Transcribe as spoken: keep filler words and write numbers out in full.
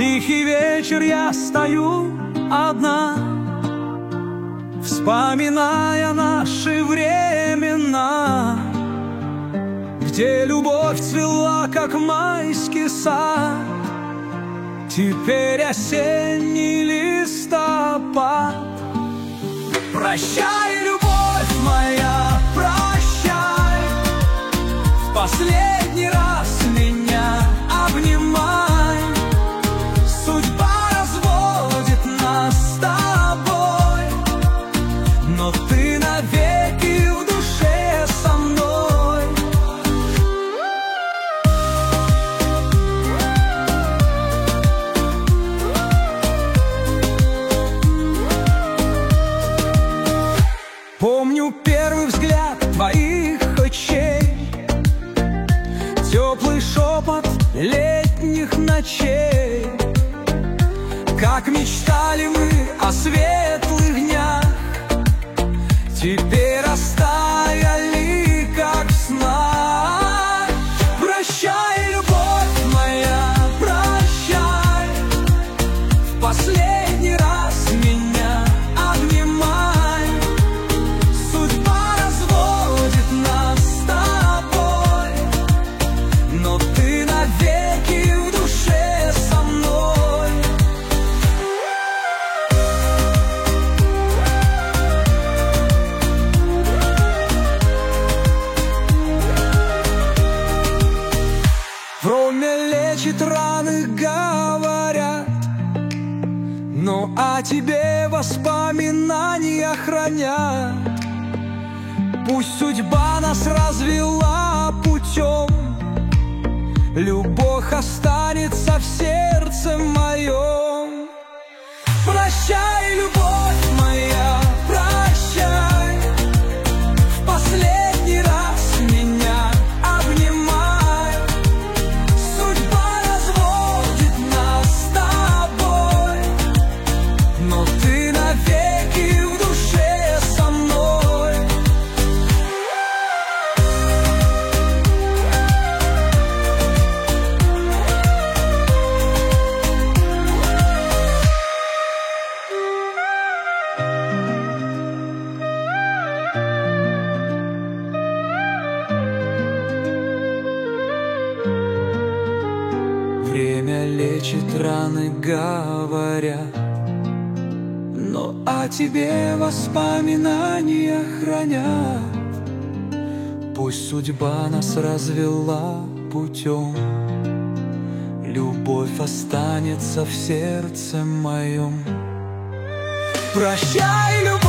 тихий вечер я стою одна, вспоминая наши времена, где любовь цвела, как майский сад. Теперь осенний листопад. Прощай, любовь моя, прощай, в последний раз меня обнимай. Судьба разводит нас с тобой, но ты навеки в душе со мной. Помню первый взгляд твоих очей, теплый шепот летних ночей, как мечтали мы о светлых днях, теперь растаяли, как в снах. Прощай, любовь моя, прощай, в последний раз меня обнимай. Судьба разводит нас с тобой, но ты навеки в душе со мной. Время лечит раны, говорят, но о тебе воспоминания хранят. Пусть судьба нас развела путем, любовь останется в сердце моем. Прощай, любовь моя, прощай, в последний раз меня обнимай. Судьба разводит нас с тобой, но ты навеки в душе со мной. Время лечит раны, говорят, но о тебе воспоминания хранят. Пусть судьба нас развела путем, любовь останется в сердце моем. Прощай, любовь.